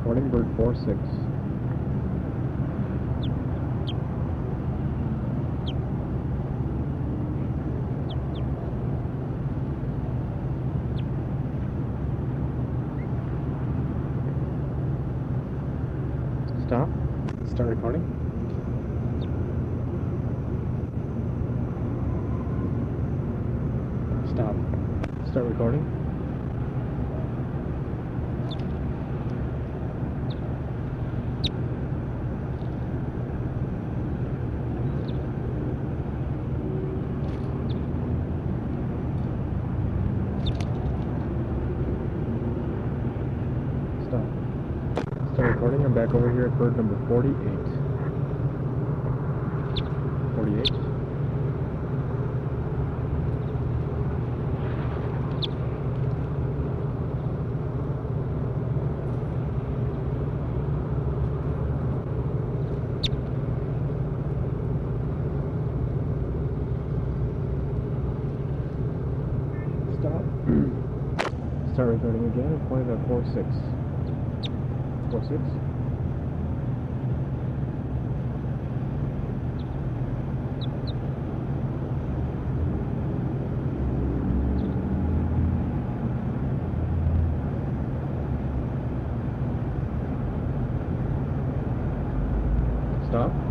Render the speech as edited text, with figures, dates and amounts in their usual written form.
recording, bird 46. Stop. Start recording. Stop. Start recording. Stop. Start recording. I'm back over here at bird number 48. 48. Stop. Start recording again. I'm pointing at 46. 46.